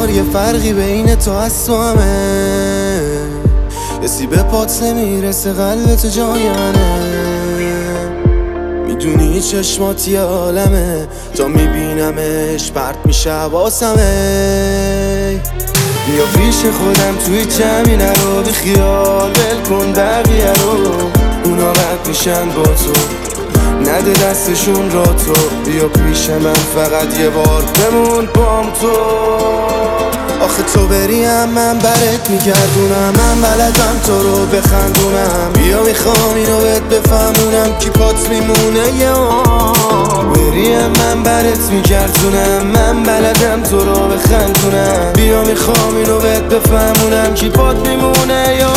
انگار یه فرقی بین تو از تو همه، کسی به پات نمیرسه قلبت جای منه. میدونی چشمات یه عالمه، تا میبینمش پرت میشه حواسمه. بیا پیش خودم توی جمعی نرو، بی خیال ول کن بقیه رو، اونا رد میشن با تو، نده دستشون را تو. بیا پیش من فقط یه بار بمون بام تو. آخه تو بریم من برات میگردونم، من بلدم تو رو بخندونم. بیا میخوام اینو بهت بفهمونم کی پات میمونه یه بریم من برات میگردونم، من بلدم تو رو بخندونم. بیا میخوام اینو بهت بفهمونم کی پات میمونه یه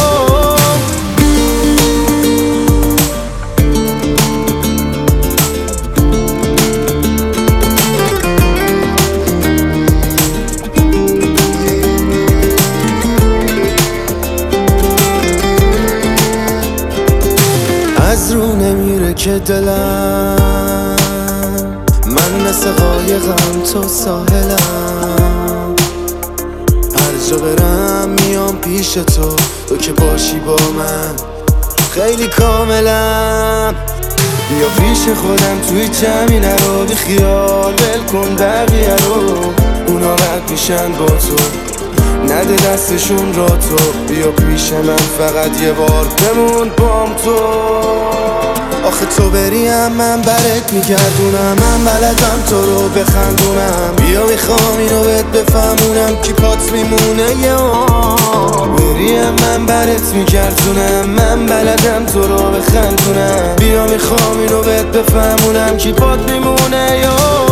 از رو نمیره که دلم، من مثل قایقم تو ساحلم. هر جا برم میام پیش تو، تو که باشی با من خیلی کاملم. بیا پیش خودم توی جمعی نرو، بی خیال ول کن بقیه رو، اونا رد میشن با تو، نده دستشون را تو. بیا پیش من فقط یه بار بمون بام تو. آخه تو بریم من برات میگردونم، من بلدم تو رو بخندونم. بیا میخوام اینو بهت بفهمونم کی پات میمونه یه بریم من برات میگردونم، من بلدم تو رو بخندونم. بیا میخوام اینو بهت بفهمونم کی پات میمونه یه